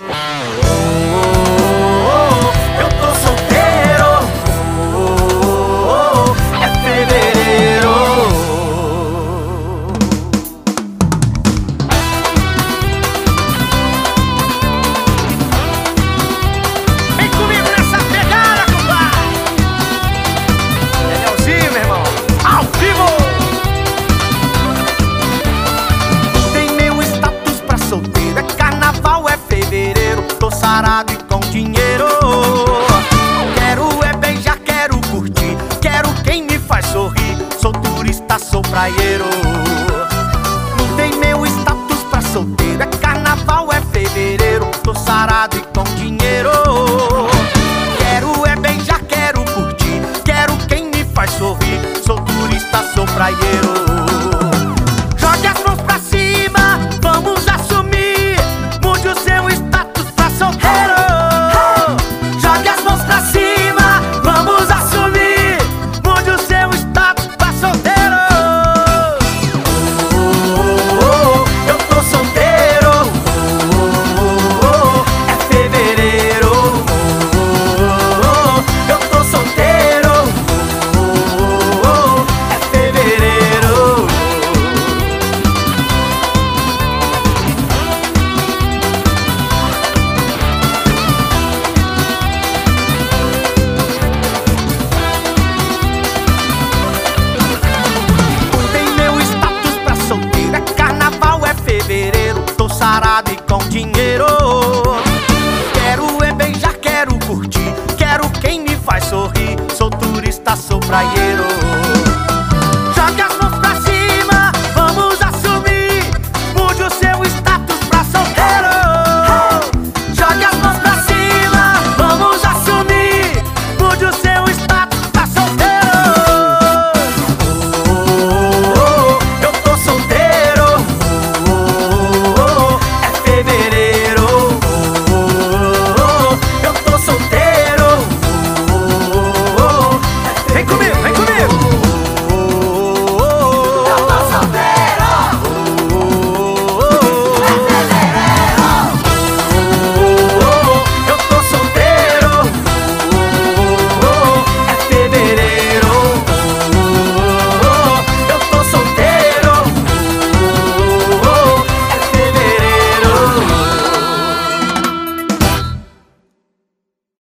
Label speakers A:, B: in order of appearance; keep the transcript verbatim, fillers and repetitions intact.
A: Eu tô solteiro, é fevereiro. Vem comigo nessa pegada, compadre. Danielzinho, meu irmão, ao vivo. Tem meu status pra solteiro, é carnaval, é fevereiro. Tô sarado e com dinheiro. Quero é beijar, quero curtir, quero quem me faz sorrir. Sou turista, sou praieiro. Não tem meu status pra solteiro, é carnaval, é fevereiro. Tô sarado e com dinheiro. Quero é beijar, quero curtir, quero quem me faz sorrir. Sou turista, sou praieiro. Jogue as mãos pra cima, vamos assumir. Mude o seu status pra solteiro. Jogue as mãos pra cima, vamos assumir. Mude o seu status pra solteiro. Eu tô solteiro, é fevereiro. Eu tô solteiro, é fevereiro. Tem meu status pra solteiro, é carnaval, é fevereiro. Tô sarado e com dinheiro. Quero é beijar, quero curtir, quero quem me faz sorrir. Sou turista, sou praieiro.